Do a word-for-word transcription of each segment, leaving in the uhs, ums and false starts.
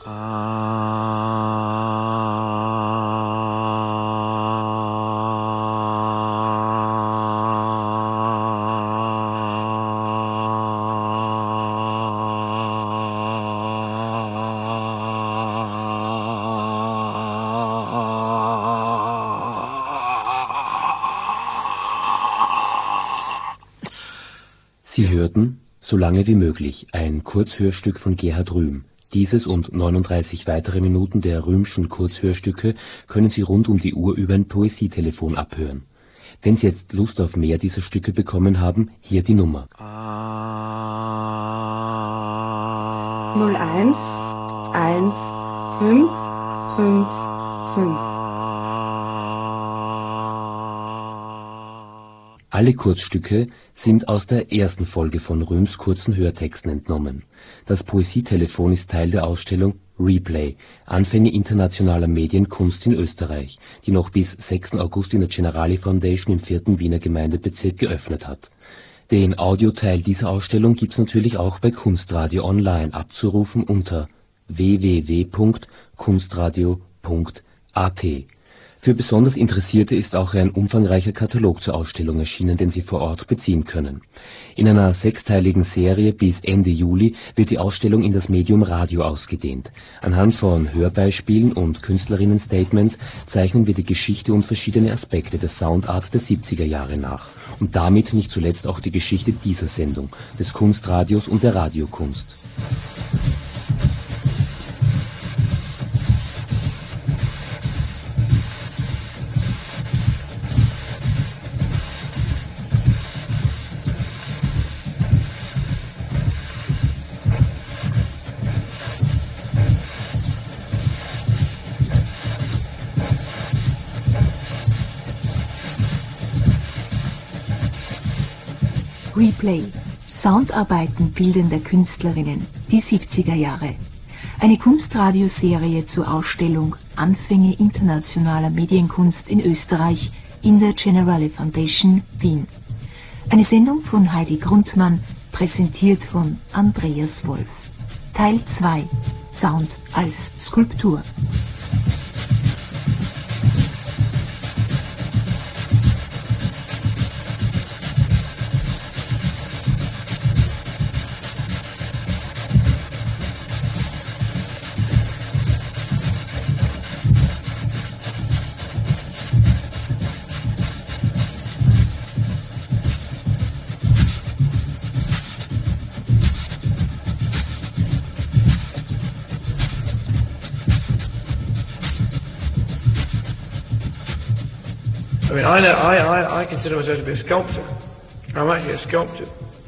Sie hörten So lange wie möglich, ein Kurzhörstück von Gerhard Rühm. Dieses und neununddreißig weitere Minuten der Rühmschen Kurzhörstücke können Sie rund um die Uhr über ein Poesietelefon abhören. Wenn Sie jetzt Lust auf mehr dieser Stücke bekommen haben, hier die Nummer. null eins eins fünf fünf fünf. Alle Kurzstücke sind aus der ersten Folge von Rühms kurzen Hörtexten entnommen. Das Poesietelefon ist Teil der Ausstellung Replay – Anfänge internationaler Medienkunst in Österreich, die noch bis sechsten August in der Generali Foundation im vierten Wiener Gemeindebezirk geöffnet hat. Den Audioteil dieser Ausstellung gibt's natürlich auch bei Kunstradio online abzurufen unter w w w punkt kunstradio punkt a t. Für besonders Interessierte ist auch ein umfangreicher Katalog zur Ausstellung erschienen, den Sie vor Ort beziehen können. In einer sechsteiligen Serie bis Ende Juli wird die Ausstellung in das Medium Radio ausgedehnt. Anhand von Hörbeispielen und Künstlerinnen-Statements zeichnen wir die Geschichte und verschiedene Aspekte der Soundart der siebziger Jahre nach und damit nicht zuletzt auch die Geschichte dieser Sendung, des Kunstradios und der Radiokunst. Replay – Soundarbeiten bildender Künstlerinnen, die siebziger Jahre. Eine Kunstradioserie zur Ausstellung Anfänge internationaler Medienkunst in Österreich in der Generali Foundation, Wien. Eine Sendung von Heidi Grundmann, präsentiert von Andreas Wolf. Teil zwei – Sound als Skulptur. I mean, I, know, I, I, I consider myself to be a sculptor. I'm actually a sculptor.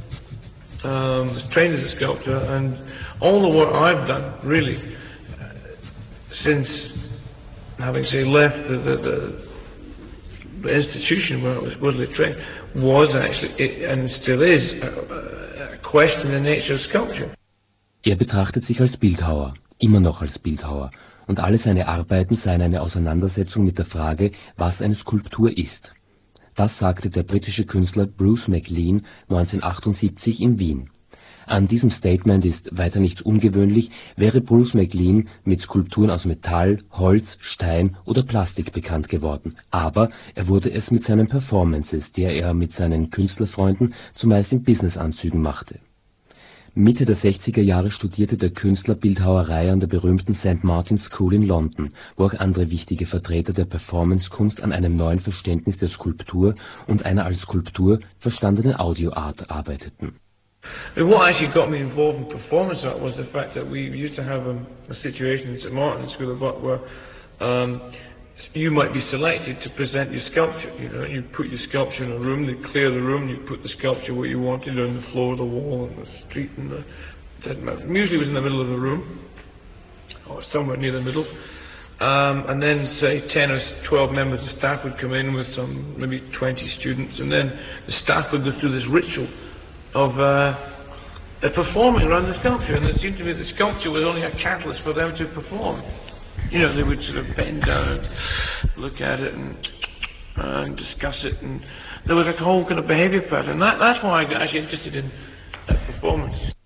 Um, I was trained as a sculptor, and all the work I've done, really, uh, since having, say, left the, the, the, the institution where I was was trained, was actually, it, and still is, a, a question in the nature of sculpture. Er betrachtet sich als Bildhauer, immer noch als Bildhauer. Und alle seine Arbeiten seien eine Auseinandersetzung mit der Frage, was eine Skulptur ist. Das sagte der britische Künstler Bruce McLean neunzehnhundertachtundsiebzig in Wien. An diesem Statement ist weiter nichts ungewöhnlich, wäre Bruce McLean mit Skulpturen aus Metall, Holz, Stein oder Plastik bekannt geworden. Aber er wurde es mit seinen Performances, die er mit seinen Künstlerfreunden zumeist in Businessanzügen machte. Mitte der sechziger Jahre studierte der Künstler Bildhauerei an der berühmten Saint Martin's School in London, wo auch andere wichtige Vertreter der Performancekunst an einem neuen Verständnis der Skulptur und einer als Skulptur verstandenen Audioart arbeiteten. What actually got me involved in performance art was the fact that we used to have a, a situation in Saint Martin's School of Art where um, you might be selected to present your sculpture. You know, you put your sculpture in a room, they clear the room, you put the sculpture where you wanted on the floor, the wall, on the street, and the doesn't matter. Usually it was in the middle of the room, or somewhere near the middle. Um, and then, say, ten or twelve members of staff would come in with some, maybe twenty students, and then the staff would go through this ritual of uh, uh, performing around the sculpture. And it seemed to me that sculpture was only a catalyst for them to perform. You know, they would sort of bend down and look at it and, uh, and discuss it, and there was a whole kind of behaviour pattern. That, that's why I got actually interested in uh, performance.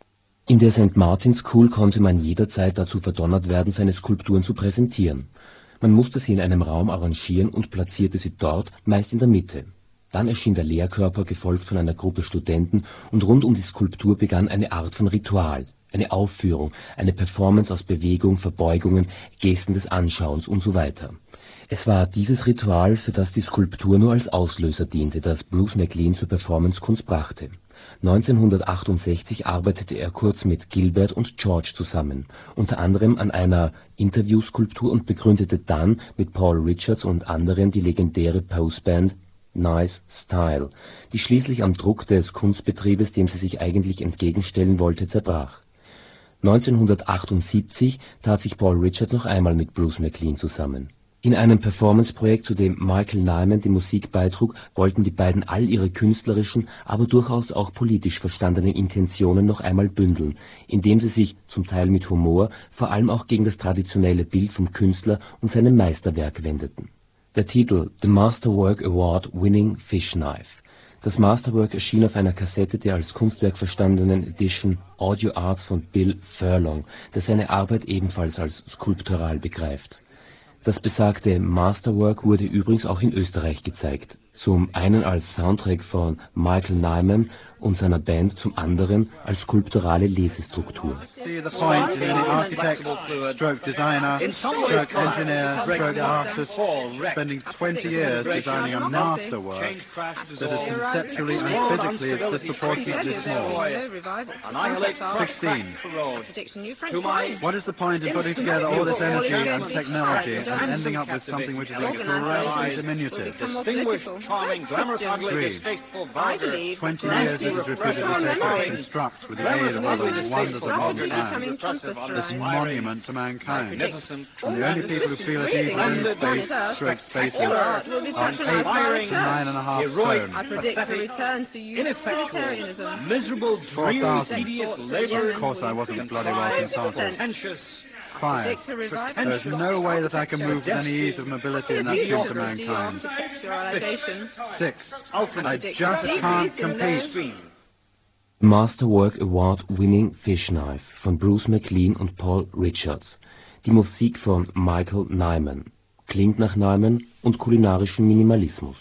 In der Sankt Martins School konnte man jederzeit dazu verdonnert werden, seine Skulpturen zu präsentieren. Man musste sie in einem Raum arrangieren und platzierte sie dort, meist in der Mitte. Dann erschien der Lehrkörper, gefolgt von einer Gruppe Studenten, und rund um die Skulptur begann eine Art von Ritual, eine Aufführung, eine Performance aus Bewegung, Verbeugungen, Gesten des Anschauens und so weiter. Es war dieses Ritual, für das die Skulptur nur als Auslöser diente, das Bruce MacLean zur Performancekunst brachte. neunzehnhundertachtundsechzig arbeitete er kurz mit Gilbert und George zusammen, unter anderem an einer Interviewskulptur, und begründete dann mit Paul Richards und anderen die legendäre Pose-Band Nice Style, die schließlich am Druck des Kunstbetriebes, dem sie sich eigentlich entgegenstellen wollte, zerbrach. neunzehnhundertachtundsiebzig tat sich Paul Richards noch einmal mit Bruce MacLean zusammen. In einem Performance-Projekt, zu dem Michael Nyman die Musik beitrug, wollten die beiden all ihre künstlerischen, aber durchaus auch politisch verstandenen Intentionen noch einmal bündeln, indem sie sich, zum Teil mit Humor, vor allem auch gegen das traditionelle Bild vom Künstler und seinem Meisterwerk wendeten. Der Titel The Masterwork Award Winning Fish Knife. Das Masterwork erschien auf einer Kassette der als Kunstwerk verstandenen Edition Audio Arts von Bill Furlong, der seine Arbeit ebenfalls als skulptural begreift. Das besagte Masterwork wurde übrigens auch in Österreich gezeigt, zum einen als Soundtrack von Michael Nyman und seiner Band, zum anderen als skulpturale Lesestruktur. See the point in any architect, stroke designer, stroke engineer, stroke artist spending twenty years designing a masterwork that is conceptually and physically disproportionately small. sixteen. What is the point in putting together all this energy and technology and ending up with something which is incredibly diminutive? Three. Twenty years it is repeatedly taken to construct with the aid of other wonders of modern science this monument to mankind. And the only people who feel at ease in space, stroke spaces, are eight to nine and a half stone. I predict a return to utilitarianism. Miserable, dreary, tedious labor. Of course I wasn't bloody well consulted. Five. There's no way that I can move with any ease of mobility and that seems to mankind. Six. I just can't compete. Masterwork Award Winning Fish Knife von Bruce MacLean und Paul Richards. Die Musik von Michael Nyman. Klingt nach Nyman und kulinarischem Minimalismus.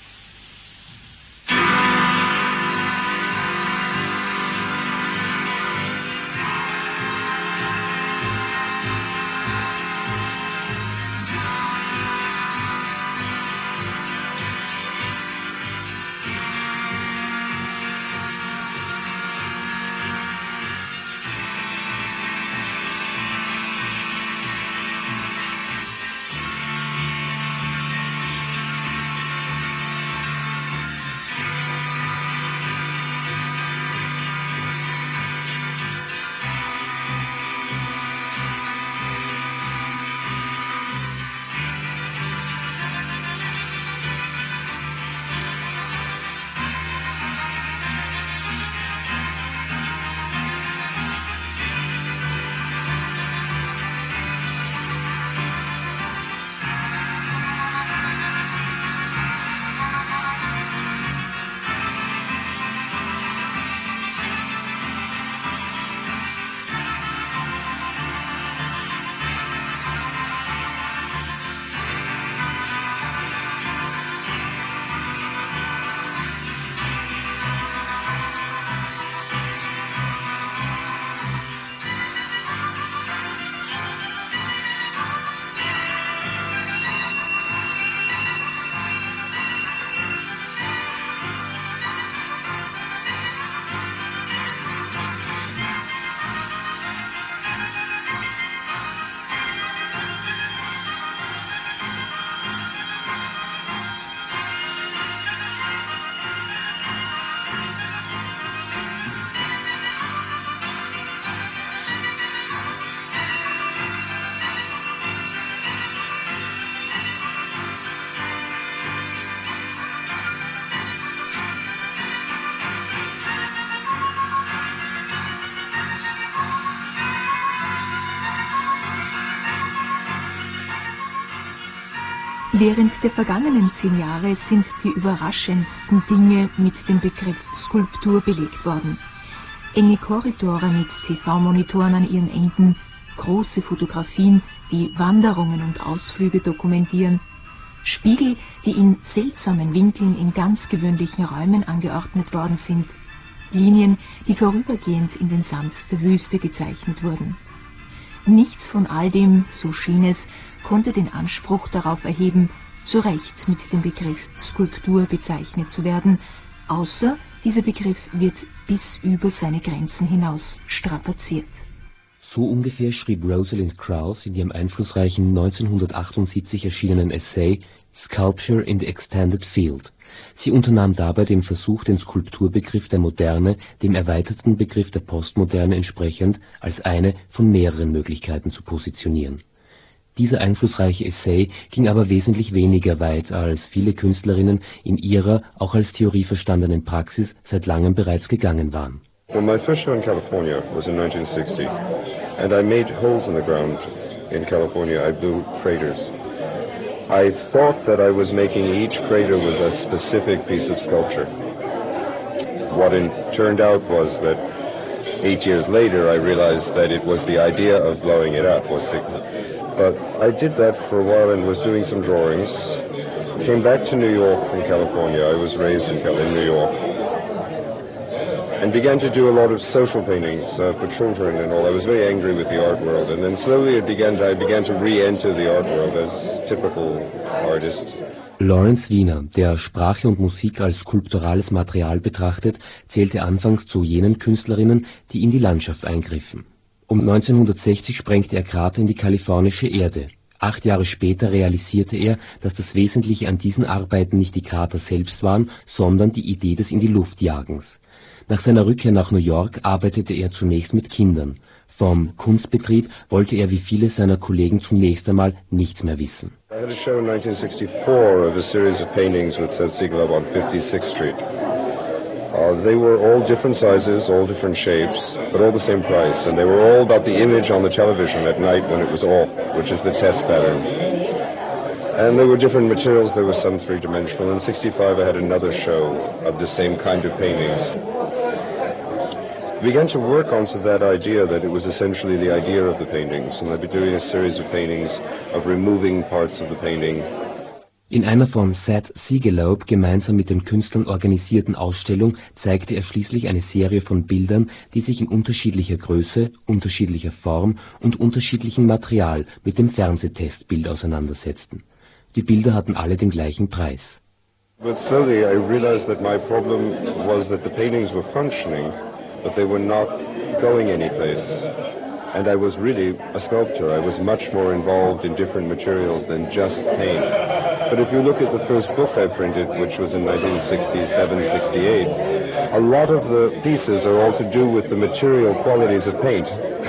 Während der vergangenen zehn Jahre sind die überraschendsten Dinge mit dem Begriff Skulptur belegt worden. Enge Korridore mit T V-Monitoren an ihren Enden, große Fotografien, die Wanderungen und Ausflüge dokumentieren, Spiegel, die in seltsamen Winkeln in ganz gewöhnlichen Räumen angeordnet worden sind, Linien, die vorübergehend in den Sand der Wüste gezeichnet wurden. Nichts von all dem, so schien es, konnte den Anspruch darauf erheben, zu Recht mit dem Begriff Skulptur bezeichnet zu werden, außer dieser Begriff wird bis über seine Grenzen hinaus strapaziert. So ungefähr schrieb Rosalind Krauss in ihrem einflussreichen neunzehnhundertachtundsiebzig erschienenen Essay Sculpture in the Extended Field. Sie unternahm dabei den Versuch, den Skulpturbegriff der Moderne dem erweiterten Begriff der Postmoderne entsprechend als eine von mehreren Möglichkeiten zu positionieren. Dieser einflussreiche Essay ging aber wesentlich weniger weit, als viele Künstlerinnen in ihrer, auch als Theorie verstandenen Praxis seit langem bereits gegangen waren. Well, my first show in California was in nineteen sixty, and I made holes in the ground in California. I blew craters. I thought that I was making each crater with a specific piece of sculpture. What it turned out was that eight years later I realized that it was the idea of blowing it up was significant. But I did that for a while and was doing some drawings. Came back to New York from California. I was raised in, in New York. And began to do a lot of social paintings uh, for children and all. I was very angry with the art world. And then slowly it began to, I began to re-enter the art world as typical artist. Lawrence Wiener, der Sprache und Musik als skulpturales Material betrachtet, zählte anfangs zu jenen Künstlerinnen, die in die Landschaft eingriffen. Um neunzehnhundertsechzig sprengte er Krater in die kalifornische Erde. Acht Jahre später realisierte er, dass das Wesentliche an diesen Arbeiten nicht die Krater selbst waren, sondern die Idee des In-die-Luft-Jagens. Nach seiner Rückkehr nach New York arbeitete er zunächst mit Kindern. Vom Kunstbetrieb wollte er wie viele seiner Kollegen zunächst einmal nichts mehr wissen. I had a show in nineteen sixty-four of a series of paintings with Seth Siegelab on fifty-sixth Street. Uh, they were all different sizes, all different shapes, but all the same price. And they were all about the image on the television at night when it was off, which is the test pattern. And there were different materials. There was some three-dimensional. In sixty-five, I had another show of the same kind of paintings. I began to work onto that idea that it was essentially the idea of the paintings. And I'd be doing a series of paintings of removing parts of the painting. In einer von Seth Siegelab gemeinsam mit den Künstlern organisierten Ausstellung zeigte er schließlich eine Serie von Bildern, die sich in unterschiedlicher Größe, unterschiedlicher Form und unterschiedlichem Material mit dem Fernsehtestbild auseinandersetzten. Die Bilder hatten alle den gleichen Preis. But slowly I realized that my problem was that the paintings were functioning, but they were not going anyplace. And I was really a sculptor. I was much more involved in different materials than just paint. But if you look at the first book I printed, which was in nineteen sixty-seven sixty-eight, a lot of the pieces are all to do with the material qualities of paint.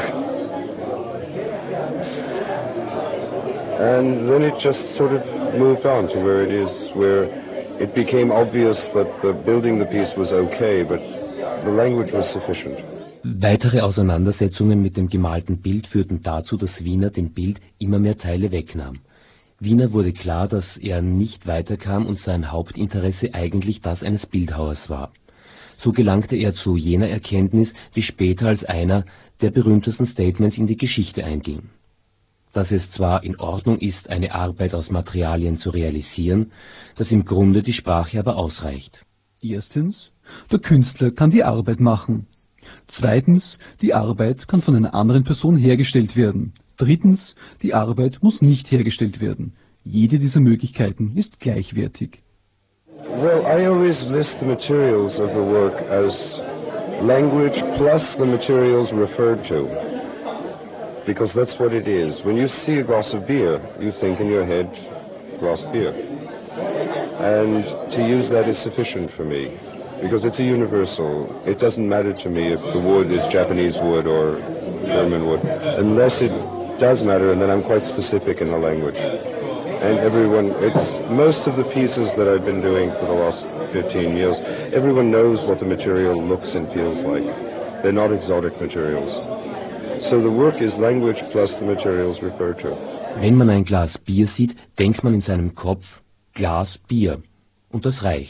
And then it just sort of moved on to where it is, where it became obvious that the building the piece was okay, but the language was sufficient. Weitere Auseinandersetzungen mit dem gemalten Bild führten dazu, dass Wiener dem Bild immer mehr Teile wegnahm. Wiener wurde klar, dass er nicht weiterkam und sein Hauptinteresse eigentlich das eines Bildhauers war. So gelangte er zu jener Erkenntnis, die später als einer der berühmtesten Statements in die Geschichte einging. Dass es zwar in Ordnung ist, eine Arbeit aus Materialien zu realisieren, dass im Grunde die Sprache aber ausreicht. Erstens, der Künstler kann die Arbeit machen. Zweitens, die Arbeit kann von einer anderen Person hergestellt werden. Drittens, die Arbeit muss nicht hergestellt werden. Jede dieser Möglichkeiten ist gleichwertig. Well, I always list the materials of the work as language plus the materials referred to. Because that's what it is. When you see a glass of beer, you think in your head, glass of beer. And to use that is sufficient for me. Because it's a universal. It doesn't matter to me if the wood is Japanese wood or German wood, unless it does matter, and then I'm quite specific in the language. And everyone, it's most of the pieces that I've been doing for the last fifteen years, everyone knows what the material looks and feels like. They're not exotic materials. So the work is language plus the materials referred to. Wenn man ein Glas Bier sieht, denkt man in seinem Kopf Glas Bier. Und das reicht.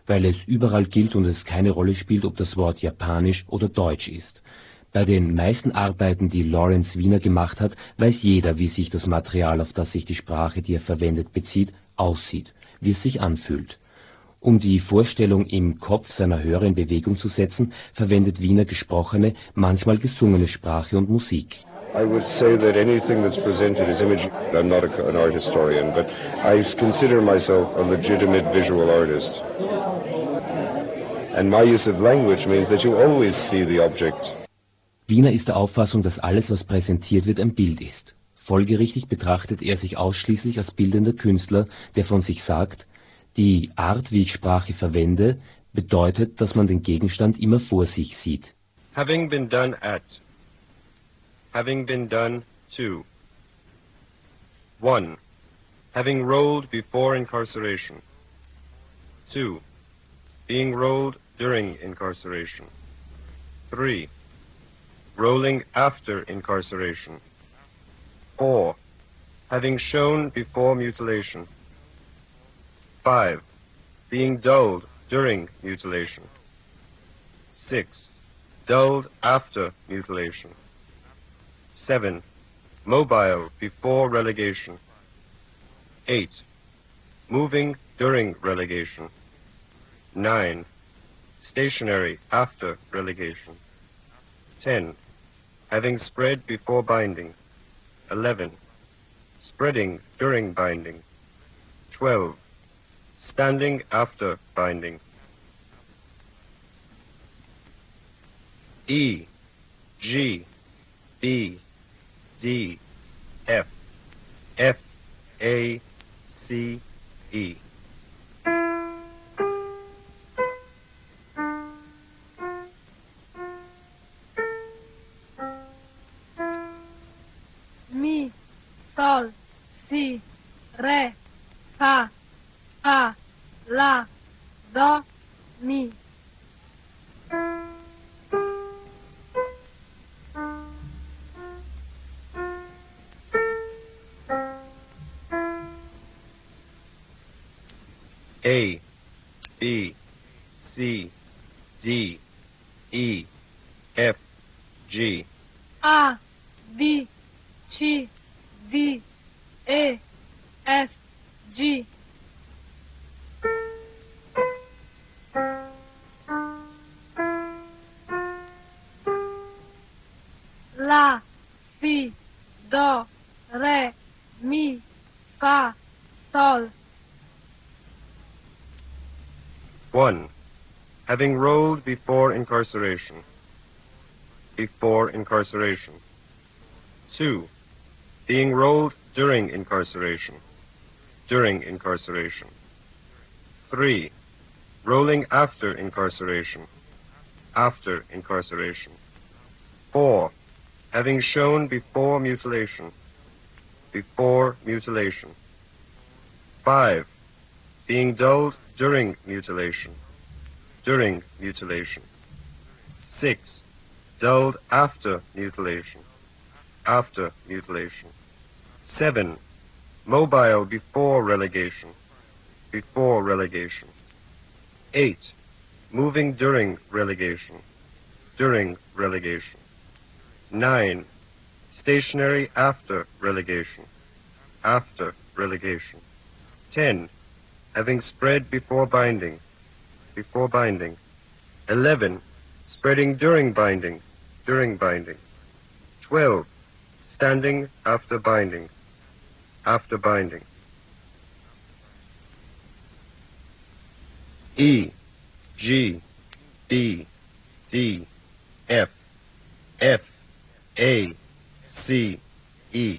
weil es überall gilt und es keine Rolle spielt, ob das Wort Japanisch oder Deutsch ist. Bei den meisten Arbeiten, die Lawrence Wiener gemacht hat, weiß jeder, wie sich das Material, auf das sich die Sprache, die er verwendet, bezieht, aussieht, wie es sich anfühlt. Um die Vorstellung im Kopf seiner Hörer in Bewegung zu setzen, verwendet Wiener gesprochene, manchmal gesungene Sprache und Musik. I would say that anything that's presented as image, I'm not a, an art historian, but I consider myself a legitimate visual artist. And my use of language means that you always see the object. Wiener ist der Auffassung, dass alles, was präsentiert wird, ein Bild ist. Folgerichtig betrachtet er sich ausschließlich als bildender Künstler, der von sich sagt, die Art, wie ich Sprache verwende, bedeutet, dass man den Gegenstand immer vor sich sieht. Having been done at. Having been done to. One. Having rolled before incarceration. Two. Being rolled during incarceration. Three. Rolling after incarceration. Four. Having shown before mutilation. Five. Being dulled during mutilation. Six. Dulled after mutilation. Seven. Mobile before relegation. Eight. Moving during relegation. Nine. Stationary after relegation. Ten. Having spread before binding. Eleven. Spreading during binding. Twelve. Standing after binding. E, G, B, D, F, F, A, C, E. Mi, sol, si, re, fa, fa, la, do, mi. A, B, C, D, E, F, G. A, B, C, D, E, F, G. La, si, do, re, mi, fa, sol. One. Having rolled before incarceration. Before incarceration. Two. Being rolled during incarceration. During incarceration. Three. Rolling after incarceration. After incarceration. Four. Having shown before mutilation. Before mutilation. Five. Being dulled during mutilation. During mutilation. Six. Dulled after mutilation. After mutilation. Seven. Mobile before relegation. Before relegation. Eight. Moving during relegation. During relegation. Nine. Stationary after relegation. After relegation. Ten. Having spread before binding. Before binding. Eleven. Spreading during binding. During binding. Twelve. Standing after binding. After binding. E, G, B, D, F, F, A, C, E.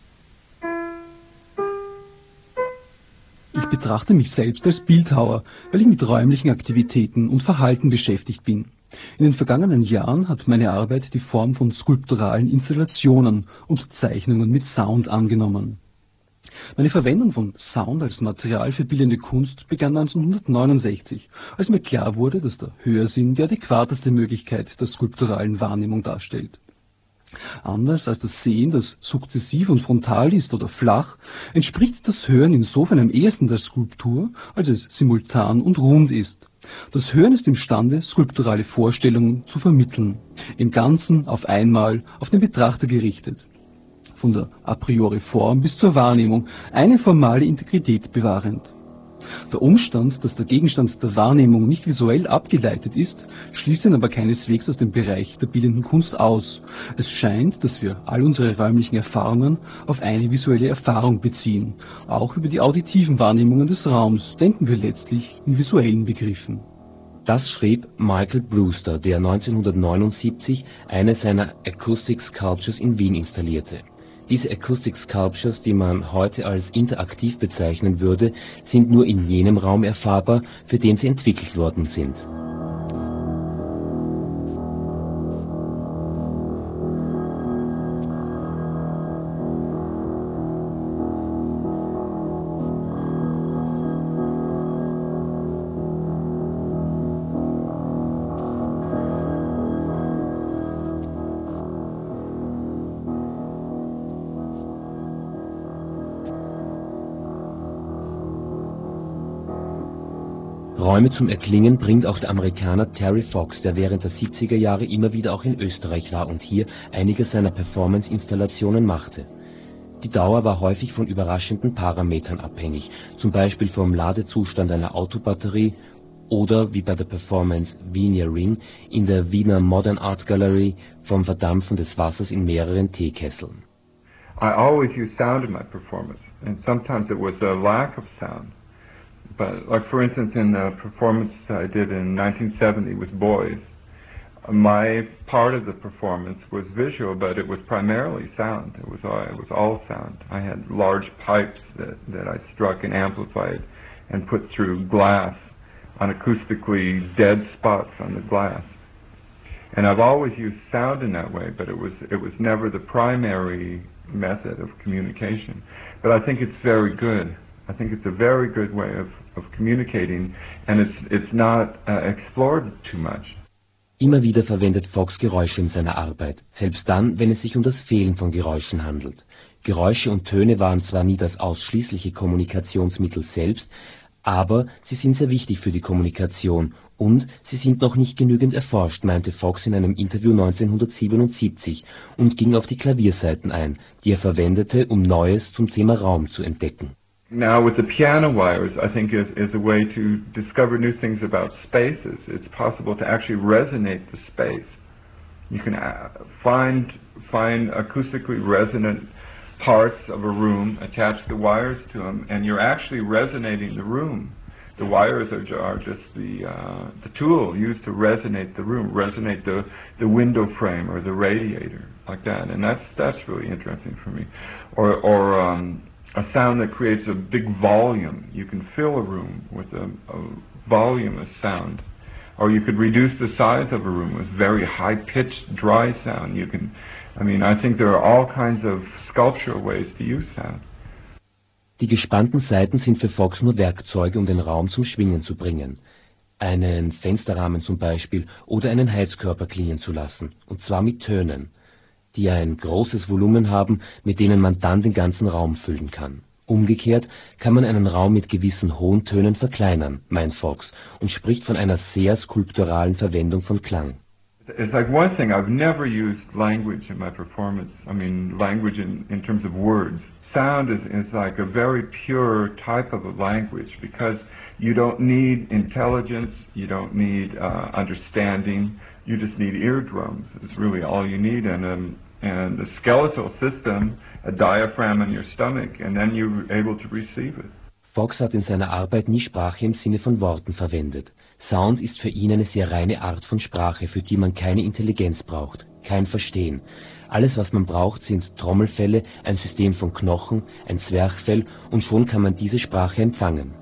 Ich betrachte mich selbst als Bildhauer, weil ich mit räumlichen Aktivitäten und Verhalten beschäftigt bin. In den vergangenen Jahren hat meine Arbeit die Form von skulpturalen Installationen und Zeichnungen mit Sound angenommen. Meine Verwendung von Sound als Material für bildende Kunst begann neunzehnhundertneunundsechzig, als mir klar wurde, dass der Hörsinn die adäquateste Möglichkeit der skulpturalen Wahrnehmung darstellt. Anders als das Sehen, das sukzessiv und frontal ist oder flach, entspricht das Hören insofern am ehesten der Skulptur, als es simultan und rund ist. Das Hören ist imstande, skulpturale Vorstellungen zu vermitteln, im Ganzen auf einmal auf den Betrachter gerichtet. Von der a priori Form bis zur Wahrnehmung, eine formale Integrität bewahrend. Der Umstand, dass der Gegenstand der Wahrnehmung nicht visuell abgeleitet ist, schließt ihn aber keineswegs aus dem Bereich der bildenden Kunst aus. Es scheint, dass wir all unsere räumlichen Erfahrungen auf eine visuelle Erfahrung beziehen. Auch über die auditiven Wahrnehmungen des Raums denken wir letztlich in visuellen Begriffen. Das schrieb Michael Brewster, der neunzehnhundertneunundsiebzig eine seiner Acoustic Sculptures in Wien installierte. Diese Acoustic Sculptures, die man heute als interaktiv bezeichnen würde, sind nur in jenem Raum erfahrbar, für den sie entwickelt worden sind. Räume zum Erklingen bringt auch der Amerikaner Terry Fox, der während der siebziger Jahre immer wieder auch in Österreich war und hier einige seiner Performance-Installationen machte. Die Dauer war häufig von überraschenden Parametern abhängig, zum Beispiel vom Ladezustand einer Autobatterie oder, wie bei der Performance Veneer Ring in der Wiener Modern Art Gallery, vom Verdampfen des Wassers in mehreren Teekesseln. I always use sound in my performance, and sometimes it was a lack of sound. But like for instance in the performance I did in nineteen seventy with Boys, my part of the performance was visual, but it was primarily sound. It was all, it was all sound. I had large pipes that, that I struck and amplified and put through glass on acoustically dead spots on the glass. And I've always used sound in that way, but it was it was never the primary method of communication. But I think it's very good. I think it's a very good way of, of communicating, and it's, it's not uh, explored too much. Immer wieder verwendet Fox Geräusche in seiner Arbeit, selbst dann, wenn es sich um das Fehlen von Geräuschen handelt. Geräusche und Töne waren zwar nie das ausschließliche Kommunikationsmittel selbst, aber sie sind sehr wichtig für die Kommunikation und sie sind noch nicht genügend erforscht, meinte Fox in einem Interview neunzehnhundertsiebenundsiebzig und ging auf die Klaviersaiten ein, die er verwendete, um Neues zum Thema Raum zu entdecken. Now with the piano wires, I think is, is a way to discover new things about spaces. It's possible to actually resonate the space. You can uh, find, find acoustically resonant parts of a room, attach the wires to them, and you're actually resonating the room. The wires are, are just the, uh, the tool used to resonate the room, resonate the, the window frame or the radiator, like that. And that's, that's really interesting for me. Or, or um, a sound that creates a big volume. You can fill a room with a, a voluminous sound. Or you could reduce the size of a room with very high-pitched, dry sound. You can, I mean, I think there are all kinds of sculptural ways to use sound. Die gespannten Saiten sind für Fox nur Werkzeuge, um den Raum zum Schwingen zu bringen. Einen Fensterrahmen zum Beispiel oder einen Heizkörper klingen zu lassen, und zwar mit Tönen, die ein großes Volumen haben, mit denen man dann den ganzen Raum füllen kann. Umgekehrt kann man einen Raum mit gewissen hohen Tönen verkleinern, meint Fox, und spricht von einer sehr skulpturalen Verwendung von Klang. It's like one thing, I've never used language in my performance, I mean language in, in terms of words. Sound is, is like a very pure type of a language because you don't need intelligence, you don't need uh, understanding. You just need eardrums. It's really all you need, and um, and a skeletal system, a diaphragm in your stomach, and then you're able to receive it. Fox hat in seiner Arbeit nie Sprache im Sinne von Worten verwendet. Sound ist für ihn eine sehr reine Art von Sprache, für die man keine Intelligenz braucht, kein Verstehen. Alles, was man braucht, sind Trommelfelle, ein System von Knochen, ein Zwerchfell, und schon kann man diese Sprache empfangen.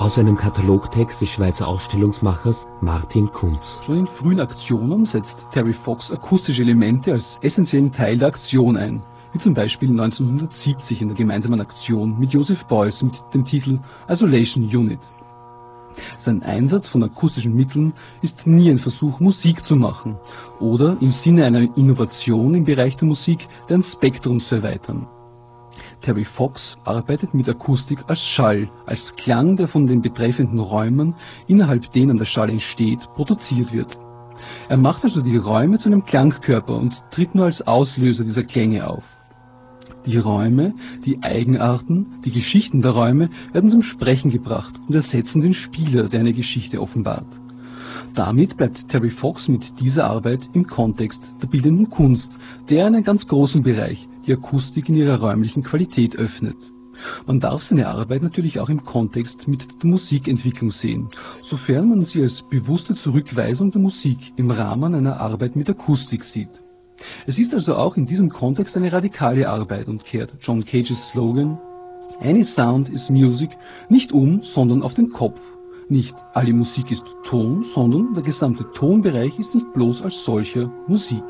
Aus einem Katalogtext des Schweizer Ausstellungsmachers Martin Kunz. Schon in frühen Aktionen setzt Terry Fox akustische Elemente als essentiellen Teil der Aktion ein, wie zum Beispiel neunzehnhundertsiebzig in der gemeinsamen Aktion mit Joseph Beuys mit dem Titel Isolation Unit. Sein Einsatz von akustischen Mitteln ist nie ein Versuch, Musik zu machen oder im Sinne einer Innovation im Bereich der Musik deren Spektrum zu erweitern. Terry Fox arbeitet mit Akustik als Schall, als Klang, der von den betreffenden Räumen, innerhalb denen der Schall entsteht, produziert wird. Er macht also die Räume zu einem Klangkörper und tritt nur als Auslöser dieser Klänge auf. Die Räume, die Eigenarten, die Geschichten der Räume werden zum Sprechen gebracht und ersetzen den Spieler, der eine Geschichte offenbart. Damit bleibt Terry Fox mit dieser Arbeit im Kontext der bildenden Kunst, der einen ganz großen Bereich, die Akustik in ihrer räumlichen Qualität, öffnet. Man darf seine Arbeit natürlich auch im Kontext mit der Musikentwicklung sehen, sofern man sie als bewusste Zurückweisung der Musik im Rahmen einer Arbeit mit Akustik sieht. Es ist also auch in diesem Kontext eine radikale Arbeit und kehrt John Cages Slogan "Any sound is music" nicht um, sondern auf den Kopf. Nicht alle Musik ist Ton, sondern der gesamte Tonbereich ist nicht bloß als solcher Musik.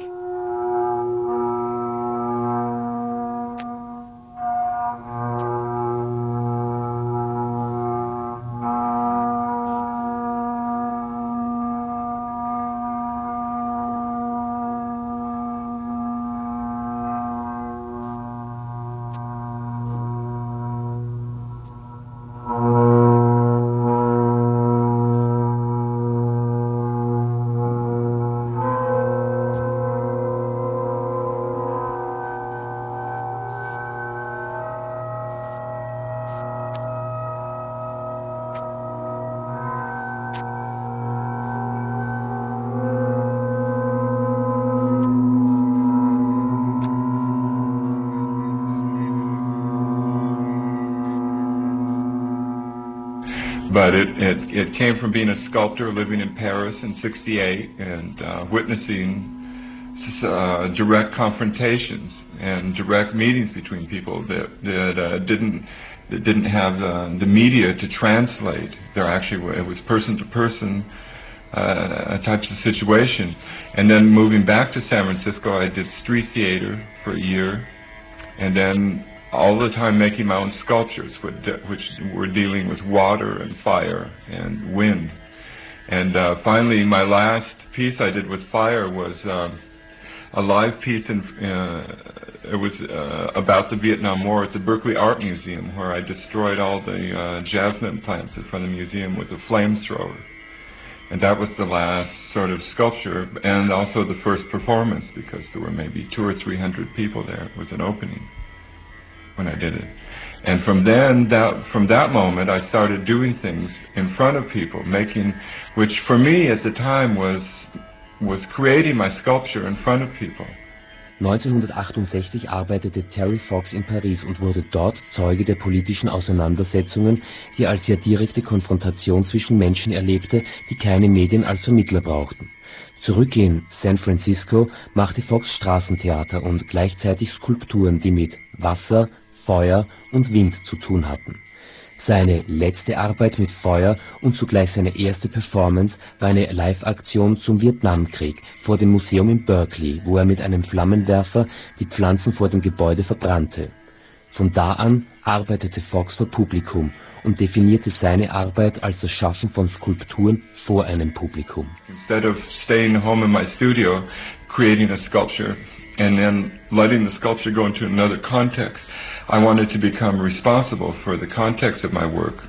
But it, it, it came from being a sculptor living in Paris in sixty-eight and uh, witnessing uh, direct confrontations and direct meetings between people that, that uh, didn't that didn't have uh, the media to translate. There actually it was person to person uh, types of situation. And then moving back to San Francisco, I did street theater for a year, and then all the time making my own sculptures, which were dealing with water and fire and wind. And uh, finally, my last piece I did with fire was uh, a live piece, in, uh, it was uh, about the Vietnam War at the Berkeley Art Museum, where I destroyed all the uh, jasmine plants in front of the museum with a flamethrower. And that was the last sort of sculpture, and also the first performance, because there were maybe two or three hundred people there. It was an opening when I did it. And from then, that, from that moment, I started doing things in front of people, making, which for me at the time was, was creating my sculpture in front of people. neunzehnhundertachtundsechzig arbeitete Terry Fox in Paris und wurde dort Zeuge der politischen Auseinandersetzungen, die er als sehr direkte Konfrontation zwischen Menschen erlebte, die keine Medien als Vermittler brauchten. Zurück in San Francisco machte Fox Straßentheater und gleichzeitig Skulpturen, die mit Wasser, Feuer und Wind zu tun hatten. Seine letzte Arbeit mit Feuer und zugleich seine erste Performance war eine Live-Aktion zum Vietnamkrieg vor dem Museum in Berkeley, wo er mit einem Flammenwerfer die Pflanzen vor dem Gebäude verbrannte. Von da an arbeitete Fox vor Publikum und definierte seine Arbeit als das Schaffen von Skulpturen vor einem Publikum. Instead of staying home in my studio, creating a sculpture and then letting the sculpture go into another context, I wanted to become responsible for the context of my work.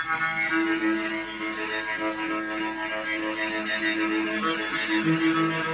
Thank you.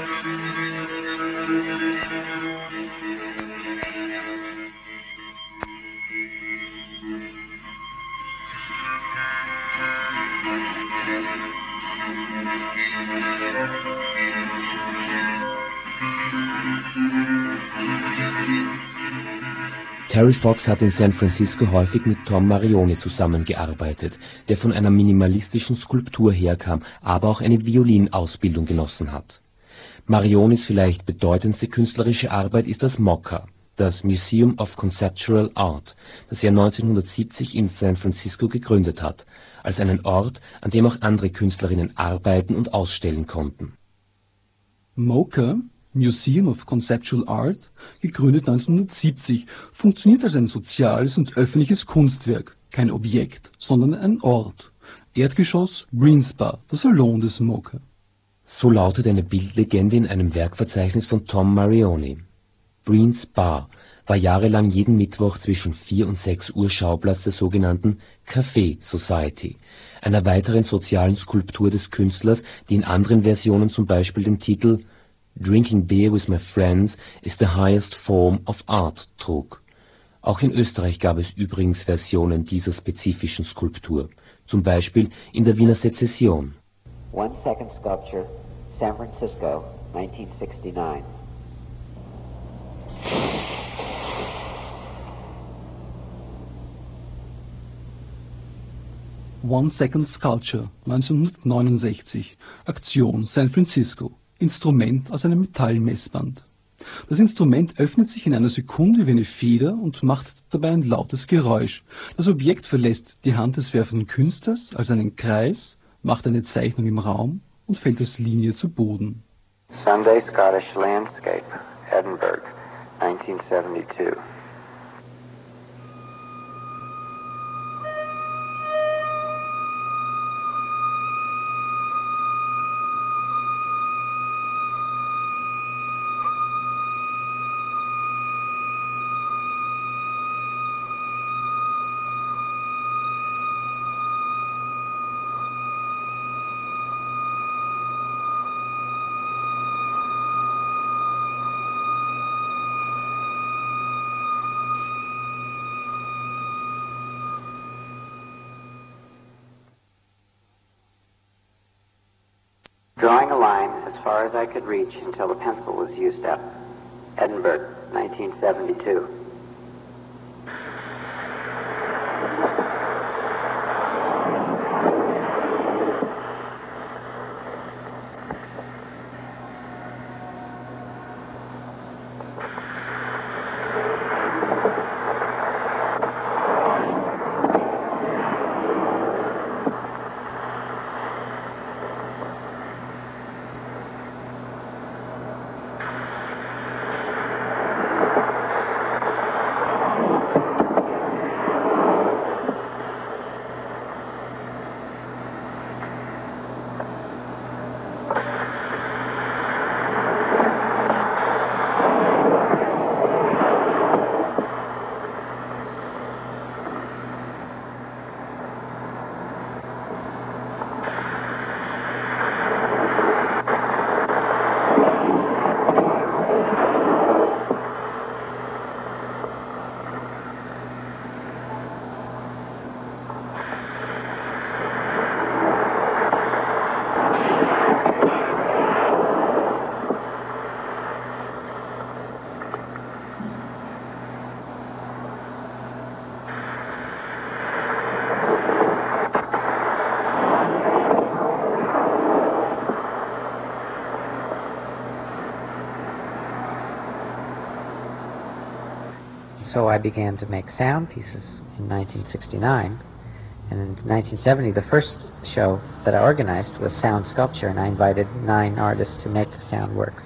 Terry Fox hat in San Francisco häufig mit Tom Marioni zusammengearbeitet, der von einer minimalistischen Skulptur herkam, aber auch eine Violinausbildung genossen hat. Marionis vielleicht bedeutendste künstlerische Arbeit ist das MoCA, das Museum of Conceptual Art, das er neunzehnhundertsiebzig in San Francisco gegründet hat, als einen Ort, an dem auch andere Künstlerinnen arbeiten und ausstellen konnten. MoCA, Museum of Conceptual Art, gegründet neunzehnhundertsiebzig, funktioniert als ein soziales und öffentliches Kunstwerk, kein Objekt, sondern ein Ort. Erdgeschoss, Greens Bar, der Salon des MoCA. So lautet eine Bildlegende in einem Werkverzeichnis von Tom Marioni. Greens Bar war jahrelang jeden Mittwoch zwischen vier und sechs Uhr Schauplatz der sogenannten Café Society, einer weiteren sozialen Skulptur des Künstlers, die in anderen Versionen zum Beispiel den Titel Drinking Beer with My Friends is the highest form of art trug. Auch in Österreich gab es übrigens Versionen dieser spezifischen Skulptur, zum Beispiel in der Wiener Sezession. One second sculpture, San Francisco, nineteen sixty-nine. One Second Sculpture, neunzehnhundertneunundsechzig, Aktion San Francisco, Instrument aus einem Metallmessband. Das Instrument öffnet sich in einer Sekunde wie eine Feder und macht dabei ein lautes Geräusch. Das Objekt verlässt die Hand des werfenden Künstlers als einen Kreis, macht eine Zeichnung im Raum und fällt als Linie zu Boden. Sunday Scottish Landscape, Edinburgh, nineteen seventy-two. Drawing a line as far as I could reach until the pencil was used up. Edinburgh, nineteen seventy-two. So I began to make sound pieces in nineteen sixty-nine, and in nineteen seventy the first show that I organized was sound sculpture, and I invited nine artists to make sound works.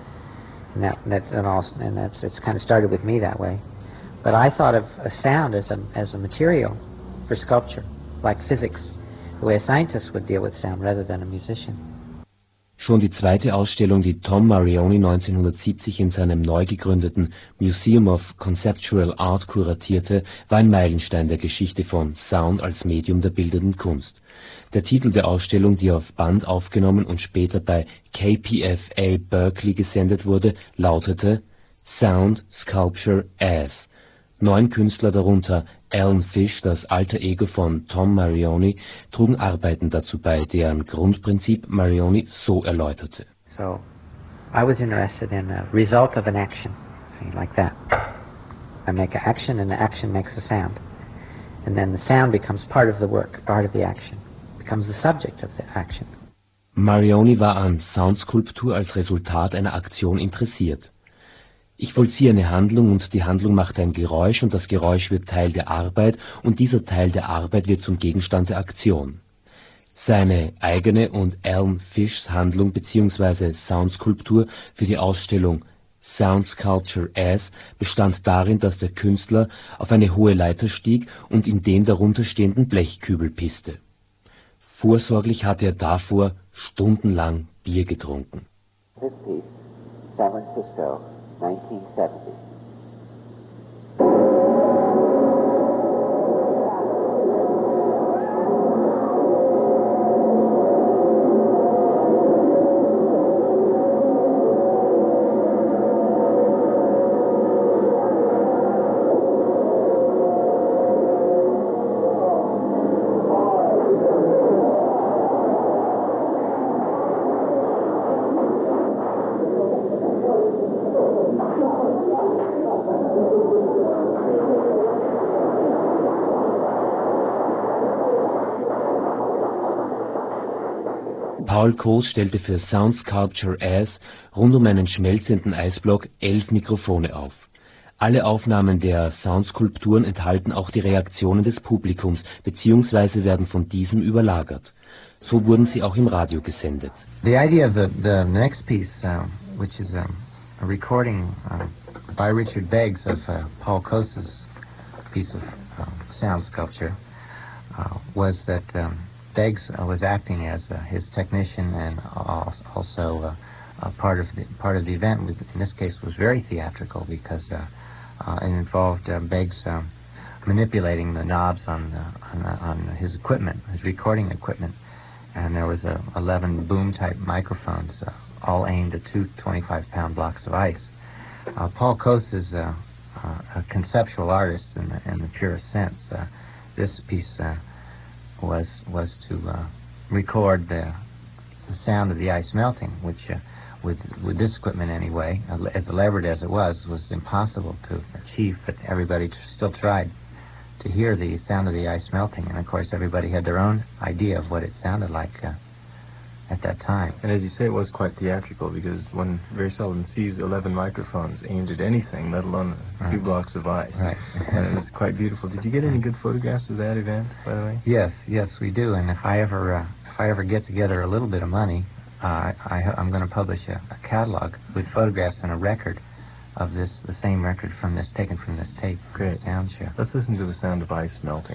And that that's and also and that's it's kind of started with me that way. But I thought of a sound as a as a material for sculpture, like physics, the way a scientist would deal with sound rather than a musician. Schon die zweite Ausstellung, die Tom Marioni neunzehnhundertsiebzig in seinem neu gegründeten Museum of Conceptual Art kuratierte, war ein Meilenstein der Geschichte von Sound als Medium der bildenden Kunst. Der Titel der Ausstellung, die auf Band aufgenommen und später bei K P F A Berkeley gesendet wurde, lautete Sound Sculpture as. Neun Künstler, darunter Alan Fish, das alter Ego von Tom Marioni, trugen Arbeiten dazu bei, deren Grundprinzip Marioni so erläuterte. So, I was interested in the result of an action, see, like that. I make an action, and the action makes a sound. And then the sound becomes part of the work, part of the action, becomes the subject of the action. Marioni war an Soundskulptur als Resultat einer Aktion interessiert. Ich vollziehe eine Handlung und die Handlung macht ein Geräusch und das Geräusch wird Teil der Arbeit und dieser Teil der Arbeit wird zum Gegenstand der Aktion. Seine eigene und Alan Fishs Handlung bzw. Soundskulptur für die Ausstellung Sound Sculpture As bestand darin, dass der Künstler auf eine hohe Leiter stieg und in den darunter stehenden Blechkübel pisste. Vorsorglich hatte er davor stundenlang Bier getrunken. This piece, San Francisco, nineteen seventy. Paul Coase stellte für Sound Sculpture As rund um einen schmelzenden Eisblock elf Mikrofone auf. Alle Aufnahmen der Soundskulpturen enthalten auch die Reaktionen des Publikums bzw. werden von diesem überlagert. So wurden sie auch im Radio gesendet. The idea of the, the next piece, uh, which is um, a recording uh, by Richard Beggs of uh, Paul Coase's piece of uh, sound sculpture, uh, was that um, Beggs uh, was acting as uh, his technician and also uh, uh, part of the part of the event. In this case, was very theatrical because uh, uh, it involved uh, Beggs um, manipulating the knobs on, uh, on on his equipment, his recording equipment, and there was uh, eleven boom-type microphones, uh, all aimed at two twenty-five pound blocks of ice. Uh, Paul Coase is uh, uh, a conceptual artist in the, in the purest sense. Uh, this piece. Uh, was was to uh, record the, the sound of the ice melting, which uh, with with this equipment anyway, uh, as elaborate as it was, was impossible to achieve, but everybody tr still tried to hear the sound of the ice melting, and of course everybody had their own idea of what it sounded like uh, at that time. And as you say, it was quite theatrical, because one very seldom sees eleven microphones aimed at anything, let alone right. two blocks of ice. Right. And it was quite beautiful. Did you get any good photographs of that event, by the way? Yes, yes, we do. And if I ever, uh, if I ever get together a little bit of money, uh, I, I'm going to publish a, a catalog with photographs and a record of this, the same record from this, taken from this tape. Great. Sound show. Let's listen to the sound of ice melting.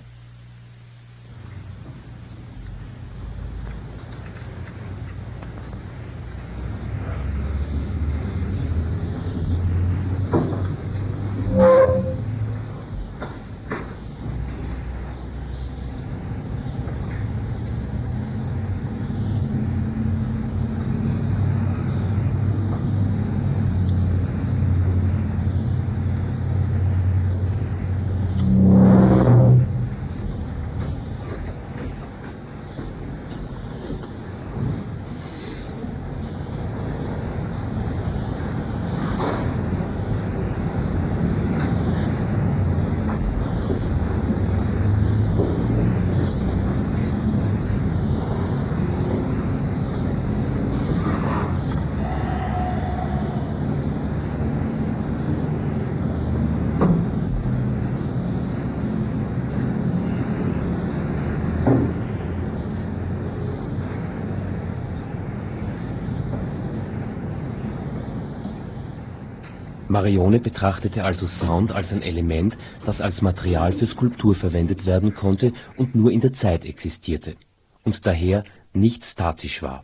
Marione betrachtete also Sound als ein Element, das als Material für Skulptur verwendet werden konnte und nur in der Zeit existierte und daher nicht statisch war.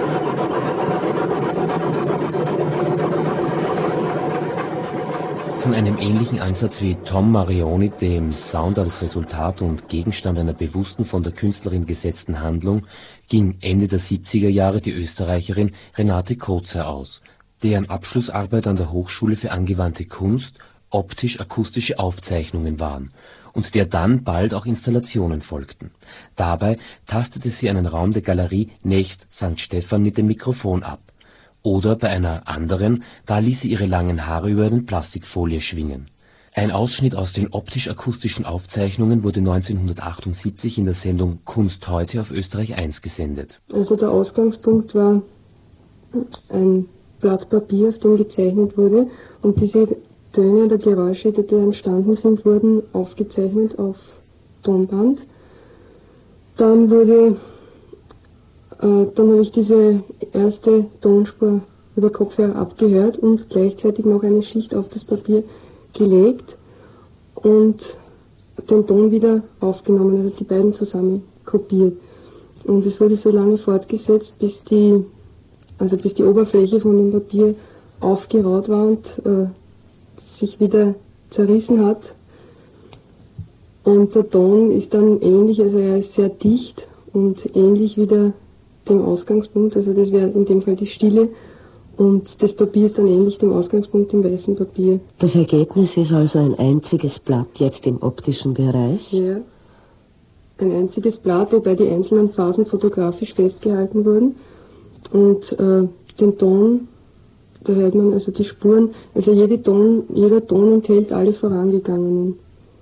Von Von einem ähnlichen Ansatz wie Tom Marioni, dem Sound als Resultat und Gegenstand einer bewussten von der Künstlerin gesetzten Handlung, ging Ende der siebziger Jahre die Österreicherin Renate Kozer aus, deren Abschlussarbeit an der Hochschule für angewandte Kunst optisch-akustische Aufzeichnungen waren und der dann bald auch Installationen folgten. Dabei tastete sie einen Raum der Galerie Nächst Sankt Stephan mit dem Mikrofon ab. Oder bei einer anderen, da ließ sie ihre langen Haare über eine Plastikfolie schwingen. Ein Ausschnitt aus den optisch-akustischen Aufzeichnungen wurde neunzehnhundertachtundsiebzig in der Sendung Kunst heute auf Österreich eins gesendet. Also der Ausgangspunkt war ein Blatt Papier, auf dem gezeichnet wurde, und diese Töne oder Geräusche, die da entstanden sind, wurden aufgezeichnet auf Tonband. Dann wurde Dann habe ich diese erste Tonspur über Kopfhörer abgehört und gleichzeitig noch eine Schicht auf das Papier gelegt und den Ton wieder aufgenommen, also die beiden zusammen kopiert. Und es wurde so lange fortgesetzt, bis die, also bis die Oberfläche von dem Papier aufgeraut war und äh, sich wieder zerrissen hat. Und der Ton ist dann ähnlich, also er ist sehr dicht und ähnlich wie der dem Ausgangspunkt, also das wäre in dem Fall die Stille, und das Papier ist dann ähnlich dem Ausgangspunkt im weißen Papier. Das Ergebnis ist also ein einziges Blatt jetzt im optischen Bereich? Ja, ein einziges Blatt, wobei die einzelnen Phasen fotografisch festgehalten wurden, und äh, den Ton, da hört man also die Spuren, also jede Ton, jeder Ton enthält alle vorangegangenen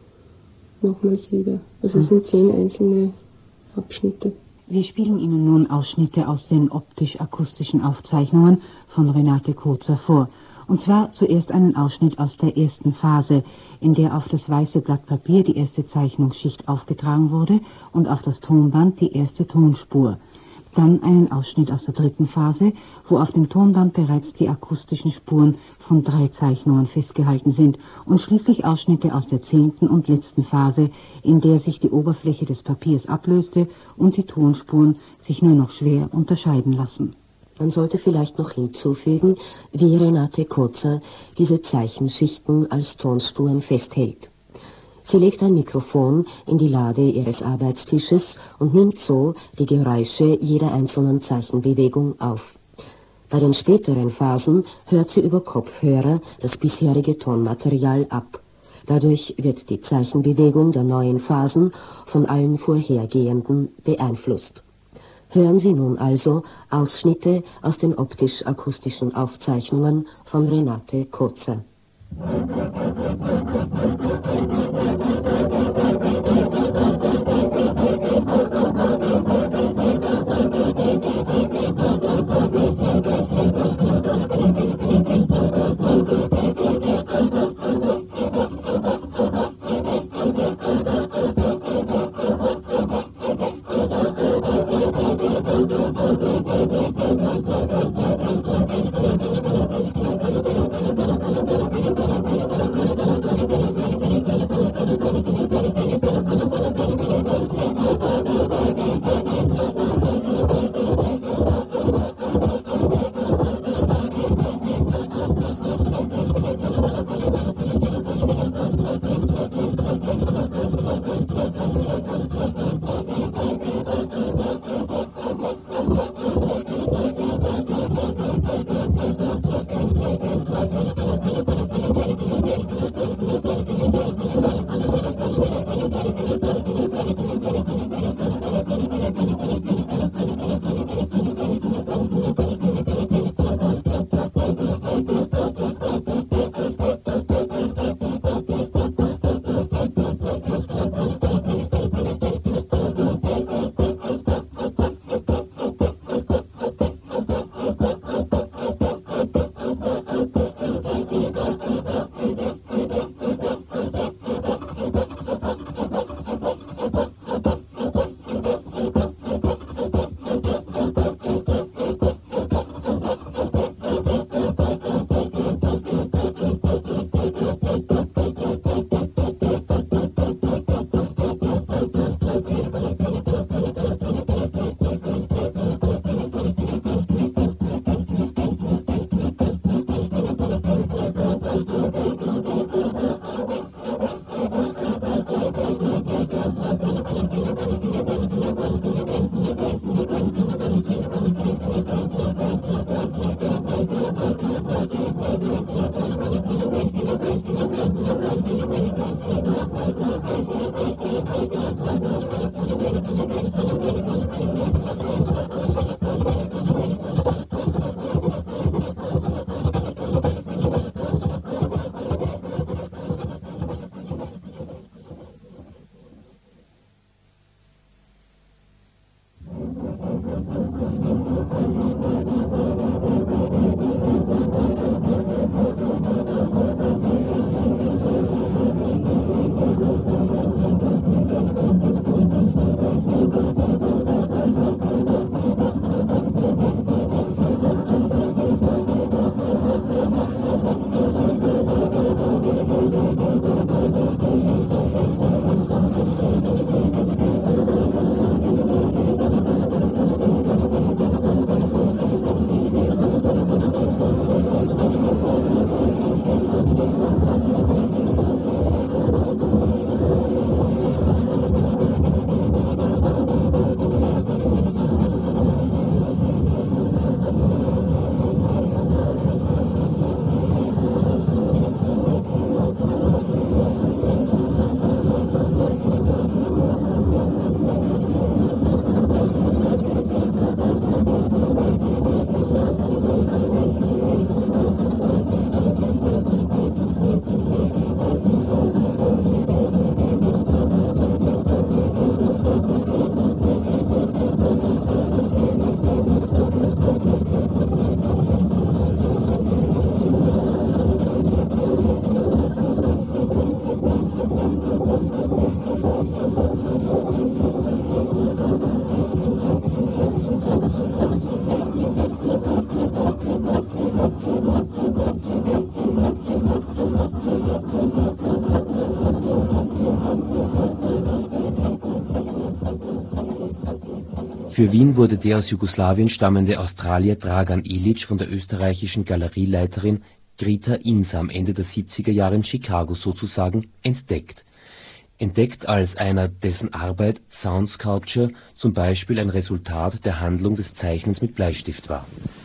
nochmals wieder. Also es sind zehn einzelne Abschnitte. Wir spielen Ihnen nun Ausschnitte aus den optisch-akustischen Aufzeichnungen von Renate Kozer vor. Und zwar zuerst einen Ausschnitt aus der ersten Phase, in der auf das weiße Blatt Papier die erste Zeichnungsschicht aufgetragen wurde und auf das Tonband die erste Tonspur. Dann einen Ausschnitt aus der dritten Phase, wo auf dem Tonband bereits die akustischen Spuren von drei Zeichnungen festgehalten sind, und schließlich Ausschnitte aus der zehnten und letzten Phase, in der sich die Oberfläche des Papiers ablöste und die Tonspuren sich nur noch schwer unterscheiden lassen. Man sollte vielleicht noch hinzufügen, wie Renate Kozer diese Zeichenschichten als Tonspuren festhält. Sie legt ein Mikrofon in die Lade ihres Arbeitstisches und nimmt so die Geräusche jeder einzelnen Zeichenbewegung auf. Bei den späteren Phasen hört sie über Kopfhörer das bisherige Tonmaterial ab. Dadurch wird die Zeichenbewegung der neuen Phasen von allen vorhergehenden beeinflusst. Hören Sie nun also Ausschnitte aus den optisch-akustischen Aufzeichnungen von Renate Kozer. Thank you. Für Wien wurde der aus Jugoslawien stammende Australier Dragan Ilić von der österreichischen Galerieleiterin Grita Insam Ende der siebziger Jahre in Chicago sozusagen entdeckt. Entdeckt als einer, dessen Arbeit Sound Sculpture zum Beispiel ein Resultat der Handlung des Zeichnens mit Bleistift war.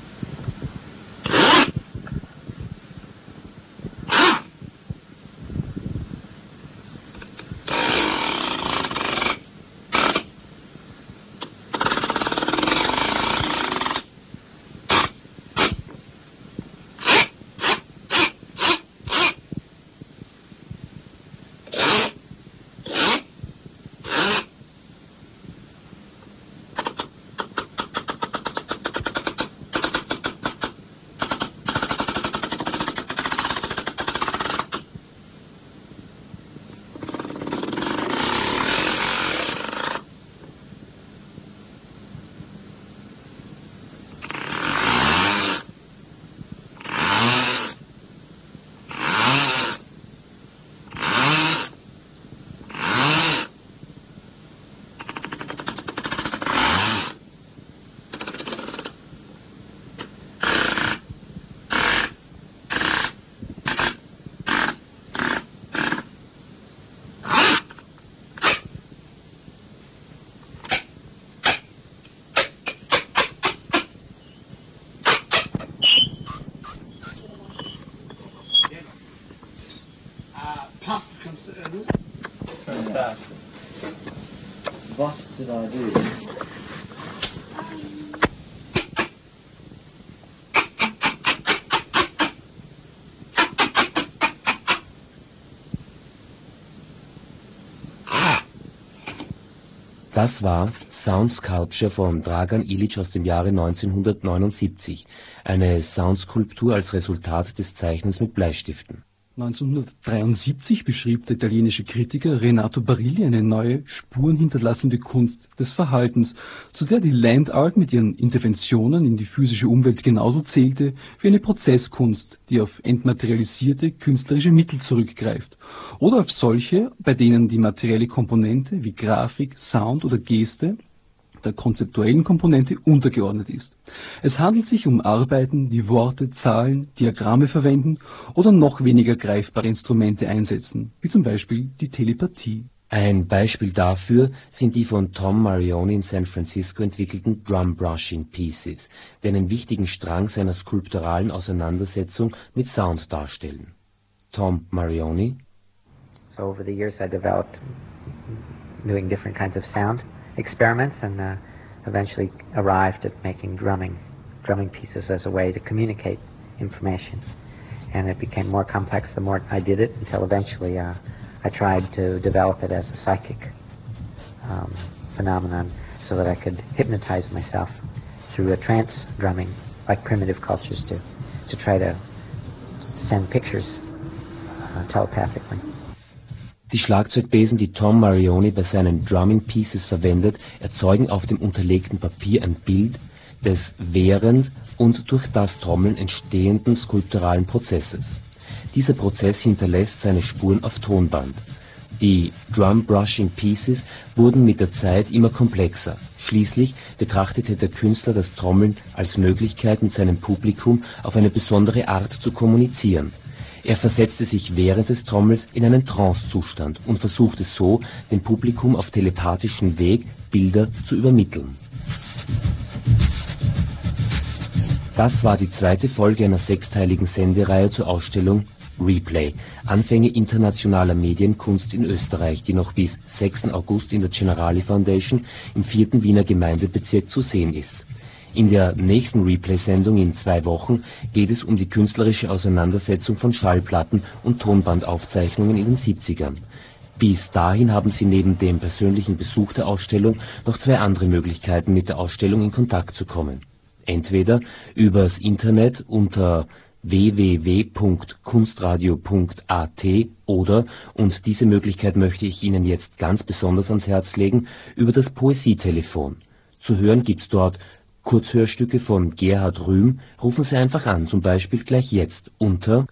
What did I do? Das war Sound Sculpture von Dragan Ilić aus dem Jahre neunzehnhundertneunundsiebzig, eine Soundskulptur als Resultat des Zeichnens mit Bleistiften. neunzehnhundertdreiundsiebzig beschrieb der italienische Kritiker Renato Barilli eine neue, spurenhinterlassende Kunst des Verhaltens, zu der die Land Art mit ihren Interventionen in die physische Umwelt genauso zählte wie eine Prozesskunst, die auf entmaterialisierte künstlerische Mittel zurückgreift, oder auf solche, bei denen die materielle Komponente wie Grafik, Sound oder Geste der konzeptuellen Komponente untergeordnet ist. Es handelt sich um Arbeiten, die Worte, Zahlen, Diagramme verwenden oder noch weniger greifbare Instrumente einsetzen, wie zum Beispiel die Telepathie. Ein Beispiel dafür sind die von Tom Marioni in San Francisco entwickelten Drum Brushing Pieces, die einen wichtigen Strang seiner skulpturalen Auseinandersetzung mit Sound darstellen. Tom Marioni: So over the years I developed doing different kinds of sound experiments and uh, eventually arrived at making drumming, drumming pieces as a way to communicate information. And it became more complex the more I did it, until eventually uh, I tried to develop it as a psychic um, phenomenon so that I could hypnotize myself through a trance drumming, like primitive cultures do, to try to send pictures uh, telepathically. Die Schlagzeugbesen, die Tom Marioni bei seinen Drumming Pieces verwendet, erzeugen auf dem unterlegten Papier ein Bild des während und durch das Trommeln entstehenden skulpturalen Prozesses. Dieser Prozess hinterlässt seine Spuren auf Tonband. Die Drum Brushing Pieces wurden mit der Zeit immer komplexer. Schließlich betrachtete der Künstler das Trommeln als Möglichkeit, mit seinem Publikum auf eine besondere Art zu kommunizieren. Er versetzte sich während des Trommels in einen Trancezustand und versuchte so, dem Publikum auf telepathischem Weg Bilder zu übermitteln. Das war die zweite Folge einer sechsteiligen Sendereihe zur Ausstellung Replay, Anfänge internationaler Medienkunst in Österreich, die noch bis sechsten August in der Generali Foundation im vierten Wiener Gemeindebezirk zu sehen ist. In der nächsten Replay-Sendung in zwei Wochen geht es um die künstlerische Auseinandersetzung von Schallplatten und Tonbandaufzeichnungen in den siebzigern. Bis dahin haben Sie neben dem persönlichen Besuch der Ausstellung noch zwei andere Möglichkeiten, mit der Ausstellung in Kontakt zu kommen. Entweder übers Internet unter w w w punkt kunstradio punkt a t oder, und diese Möglichkeit möchte ich Ihnen jetzt ganz besonders ans Herz legen, über das Poesietelefon. Zu hören gibt's dort Kurzhörstücke von Gerhard Rühm. Rufen Sie einfach an, zum Beispiel gleich jetzt unter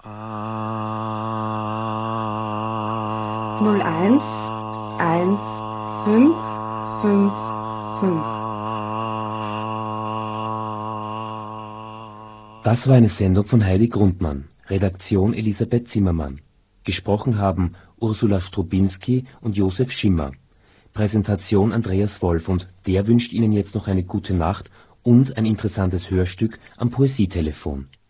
null eins eins fünf fünf fünf. Das war eine Sendung von Heidi Grundmann, Redaktion Elisabeth Zimmermann. Gesprochen haben Ursula Strubinski und Josef Schimmer. Präsentation Andreas Wolf, und der wünscht Ihnen jetzt noch eine gute Nacht und ein interessantes Hörstück am Poesietelefon.